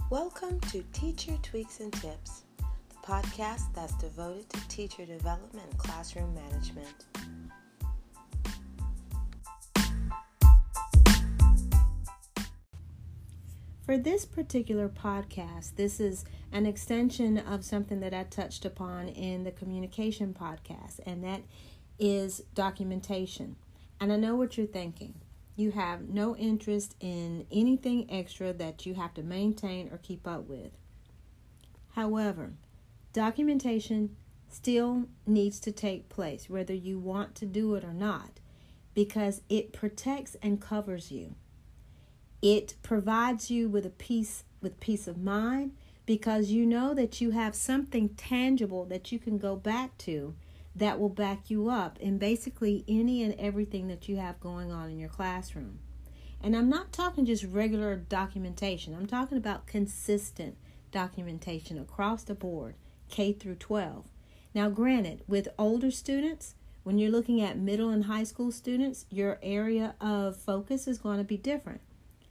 Welcome to Teacher Tweaks and Tips, the podcast that's devoted to teacher development and classroom management. For this particular podcast, this is an extension of something that I touched upon in the communication podcast, and that is documentation. And I know what you're thinking. You have no interest in anything extra that you have to maintain or keep up with. However, documentation still needs to take place, whether you want to do it or not, because it protects and covers you. It provides you with peace of mind, because you know that you have something tangible that you can go back to that will back you up in basically any and everything that you have going on in your classroom. And I'm not talking just regular documentation. I'm talking about consistent documentation across the board, K through 12. Now, granted, with older students, when you're looking at middle and high school students, your area of focus is going to be different.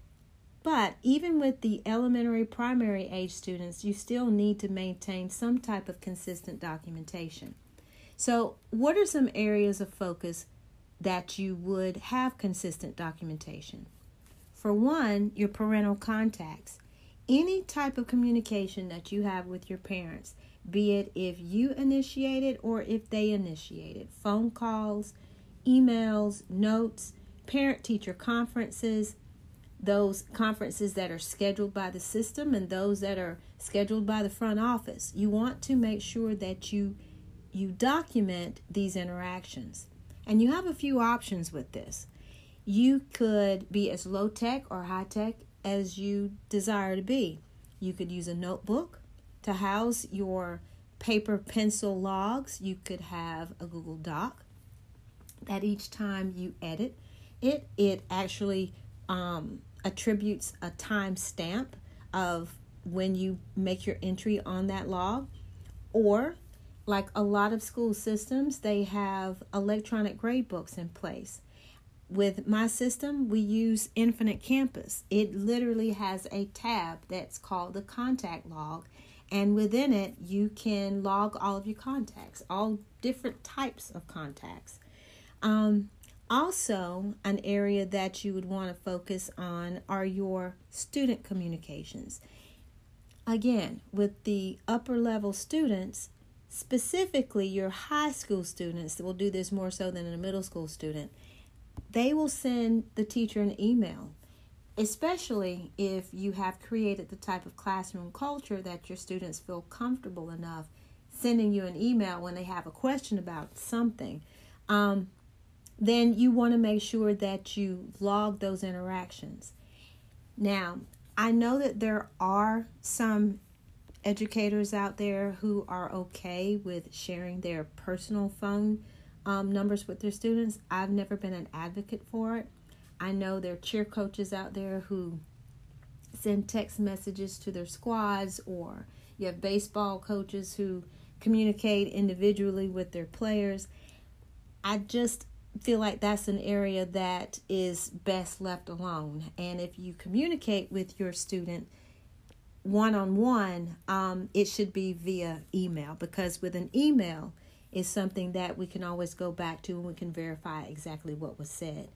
But even with the elementary, primary age students, you still need to maintain some type of consistent documentation. So what are some areas of focus that you would have consistent documentation? For one, your parental contacts. Any type of communication that you have with your parents, be it if you initiate it or if they initiate it. Phone calls, emails, notes, parent-teacher conferences, those conferences that are scheduled by the system and those that are scheduled by the front office. You want to make sure that you document these interactions. And you have a few options with this. You could be as low-tech or high-tech as you desire to be. You could use a notebook to house your paper pencil logs. You could have a Google Doc that each time you edit it actually attributes a time stamp of when you make your entry on that log. Or, like a lot of school systems, they have electronic grade books in place. With my system, we use Infinite Campus. It literally has a tab that's called the contact log, and within it, you can log all of your contacts, all different types of contacts. Also, an area that you would want to focus on are your student communications. Again, with the upper level students, specifically your high school students, that will do this more so than a middle school student, they will send the teacher an email, especially if you have created the type of classroom culture that your students feel comfortable enough sending you an email when they have a question about something. Then you want to make sure that you log those interactions. Now, I know that there are some educators out there who are okay with sharing their personal phone numbers with their students. I've never been an advocate for it. I know there are cheer coaches out there who send text messages to their squads, or you have baseball coaches who communicate individually with their players. I just feel like that's an area that is best left alone. And if you communicate with your student one-on-one, it should be via email, because with an email is something that we can always go back to and we can verify exactly what was said.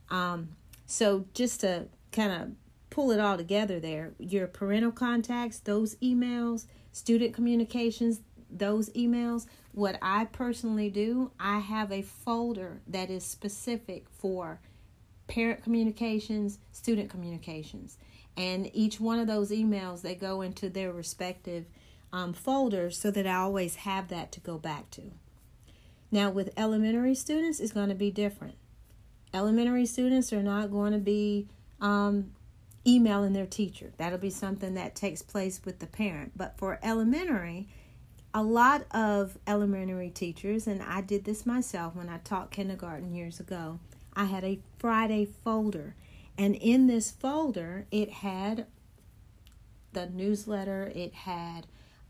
So just to kind of pull it all together there, your parental contacts, those emails, student communications, those emails. What I personally do, I have a folder that is specific for parent communications, student communications. And each one of those emails, they go into their respective folders so that I always have that to go back to. Now, with elementary students, it's going to be different. Elementary students are not going to be emailing their teacher. That'll be something that takes place with the parent. But for elementary, a lot of elementary teachers, and I did this myself when I taught kindergarten years ago, I had a Friday folder. And in this folder, it had the newsletter, it had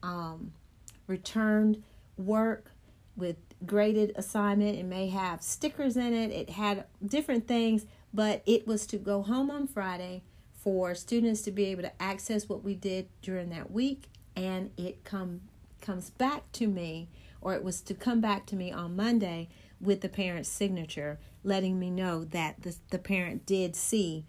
returned work with graded assignment. It may have stickers in it. It had different things, but it was to go home on Friday, for students to be able to access what we did during that week, and it comes back to me, or it was to come back to me on Monday with the parent's signature, letting me know that the parent did see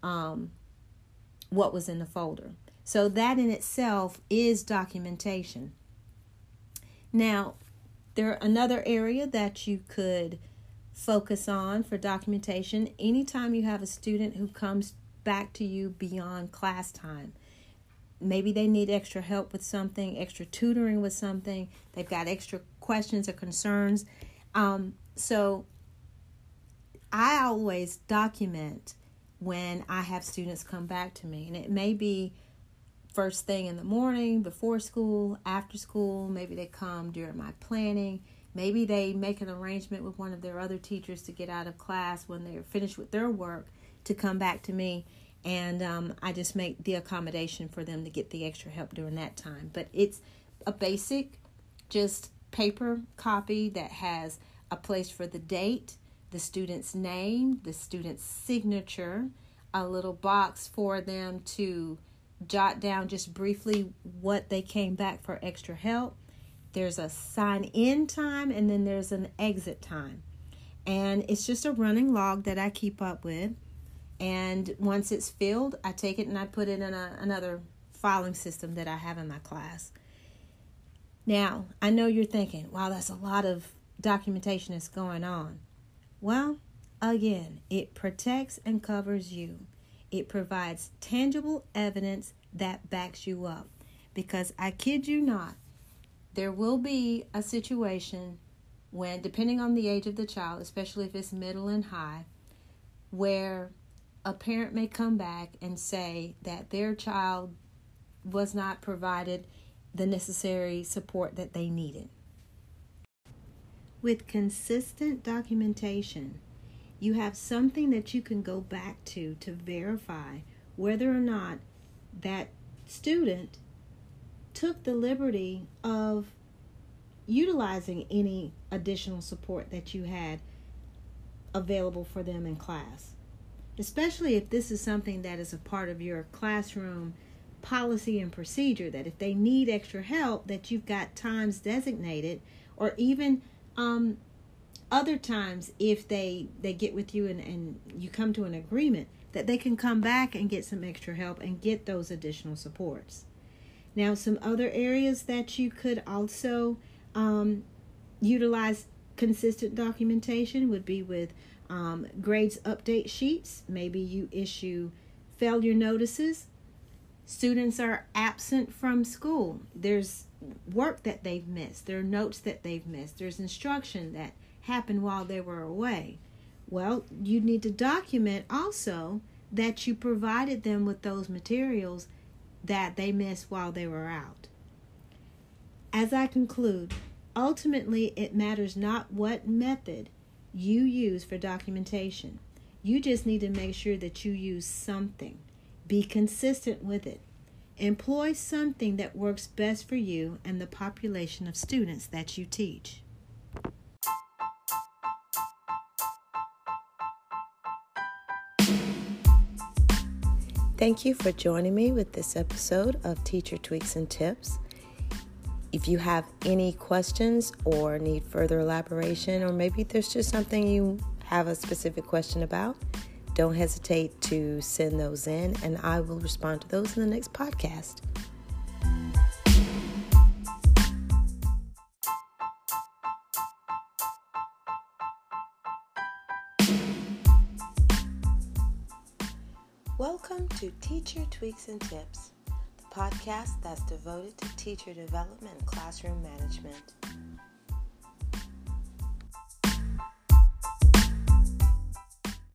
what was in the folder. So that in itself is documentation. Now, another area that you could focus on for documentation, anytime you have a student who comes back to you beyond class time. Maybe they need extra help with something, extra tutoring with something. They've got extra questions or concerns. So I always document when I have students come back to me. And it may be first thing in the morning, before school, after school. Maybe they come during my planning. Maybe they make an arrangement with one of their other teachers to get out of class when they're finished with their work to come back to me, and I just make the accommodation for them to get the extra help during that time. But it's a basic, just paper copy that has a place for the date, the student's name, the student's signature, a little box for them to jot down just briefly what they came back for extra help. There's a sign-in time, and then there's an exit time. And it's just a running log that I keep up with. And once it's filled, I take it and I put it in another filing system that I have in my class. Now, I know you're thinking, wow, that's a lot of documentation that's going on. Well, again, it protects and covers you. It provides tangible evidence that backs you up. Because I kid you not, there will be a situation when, depending on the age of the child, especially if it's middle and high, where a parent may come back and say that their child was not provided the necessary support that they needed. With consistent documentation, you have something that you can go back to verify whether or not that student took the liberty of utilizing any additional support that you had available for them in class. Especially if this is something that is a part of your classroom policy and procedure, that if they need extra help, that you've got times designated, or even other times if they get with you and you come to an agreement, that they can come back and get some extra help and get those additional supports. Now, some other areas that you could also utilize consistent documentation would be with grades update sheets. Maybe you issue failure notices. Students are absent from school. There's work that they've missed. There are notes that they've missed. There's instruction that happened while they were away. Well, you need to document also that you provided them with those materials that they missed while they were out. As I conclude, ultimately it matters not what method you use for documentation. You just need to make sure that you use something. Be consistent with it. Employ something that works best for you and the population of students that you teach. Thank you for joining me with this episode of Teacher Tweaks and Tips. If you have any questions or need further elaboration, or maybe there's just something you have a specific question about, don't hesitate to send those in, and I will respond to those in the next podcast. Welcome to Teacher Tweaks and Tips, the podcast that's devoted to teacher development and classroom management.